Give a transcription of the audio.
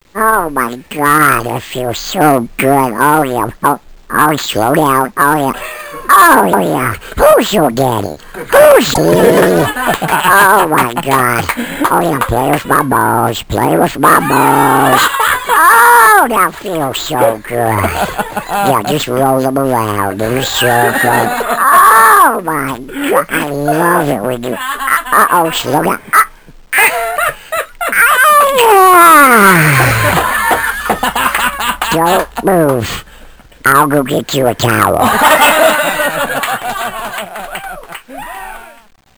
Oh my God, that feels so good. Oh yeah. Oh, slow down. Oh yeah. Oh yeah. Who's your daddy? Who's me? Oh my God. Oh yeah. Play with my balls. Play with my balls. Oh, that feels so good. Yeah, just roll them around in a circle. Oh my God, I love it when you. Oh, slow down. Don't move. I'll go get you a towel.